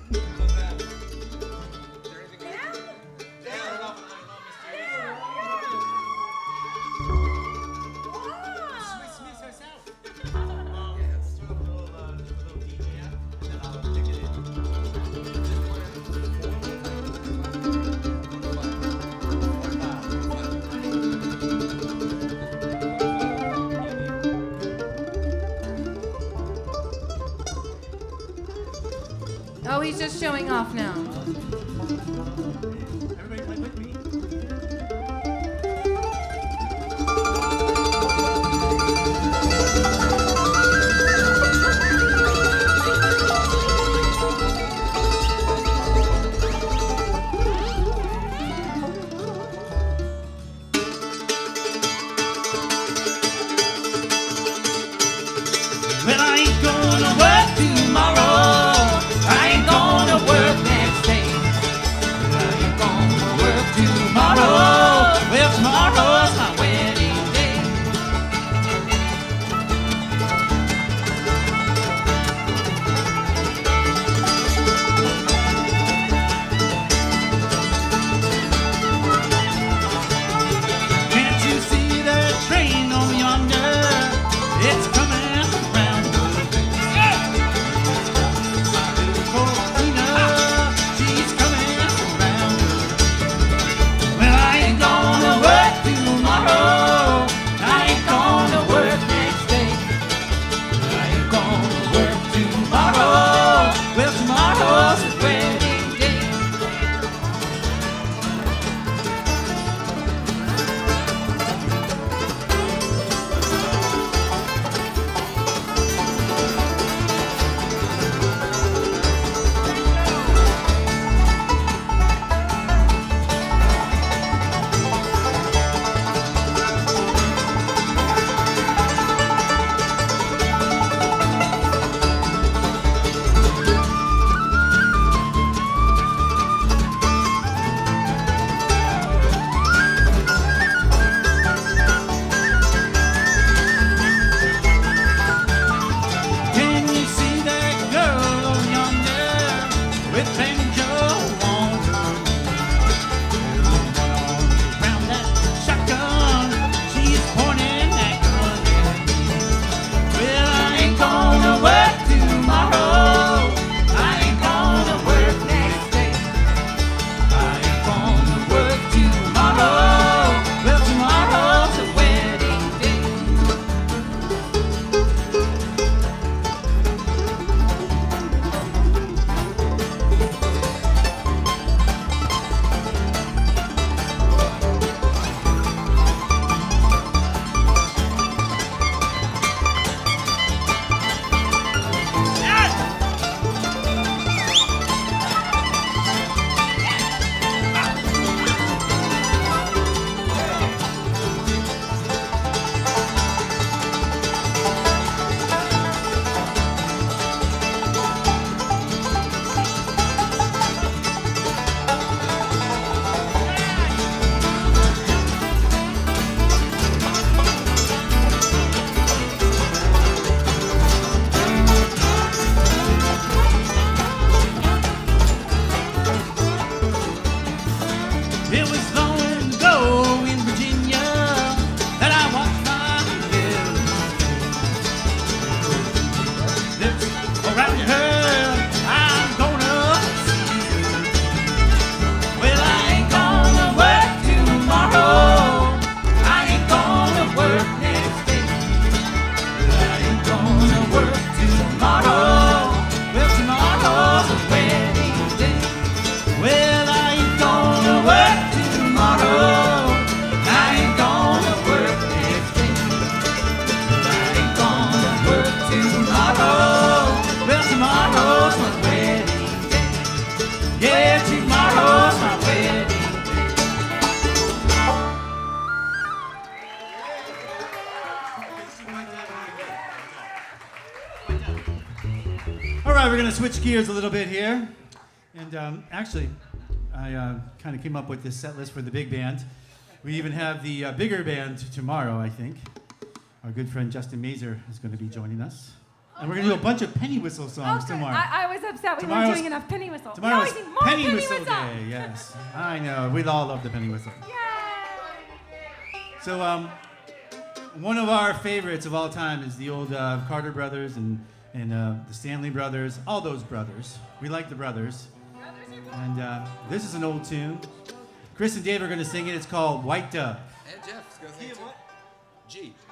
Oh, he's just showing off now. Everybody play with me. Well, I ain't gonna work tomorrow. I ain't gonna work next day. I ain't gonna work tomorrow. Well, tomorrow's my wedding day. Can't you see that train on yonder? It's coming around the bend. My little Corina, she's coming around the bend. Well, I ain't gonna work tomorrow. I ain't gonna work next day. I ain't gonna work tomorrow. Well, tomorrow's his wedding day. Can you see that girl over yonder with banjo on her? Around that shotgun, she's pointing that gun at me. Well, I ain't gonna work tomorrow. I ain't gonna work next day. I ain't gonna work tomorrow. Well, tomorrow's a wedding day. It was long ago in Virginia that I watched my little lips around her. I'm gonna see her. Well, I ain't gonna work tomorrow. I ain't gonna work next day. I ain't gonna work tomorrow. Well, tomorrow's a wedding day. Well, I ain't gonna work tomorrow. I ain't gonna work next day. I ain't gonna work tomorrow. Well, tomorrow's my wedding day. Yeah, tomorrow's my wedding day. All right, we're gonna switch gears a little bit here. And actually, I kind of came up with this set list for the big band. We even have the bigger band tomorrow, I think. Our good friend Justin Mazer is going to be joining us. And we're going to do a bunch of penny whistle songs Okay. tomorrow. I was upset we Tomorrow's- weren't doing enough penny whistle. Tomorrow's no, we need more penny whistle whistle. day, yes. I know, we all love the penny whistle. Yay! So, one of our favorites of all time is the old Carter brothers and the Stanley brothers, all those brothers. We like the brothers. And this is an old tune. Chris and Dave are going to sing it. It's called White Dove. And Jeff, go ahead. G.